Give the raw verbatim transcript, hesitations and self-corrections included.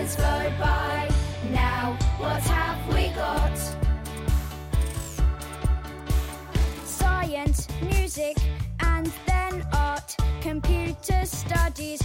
centuries flowed by. Now what have we got? Science, music, and then art. Computer studies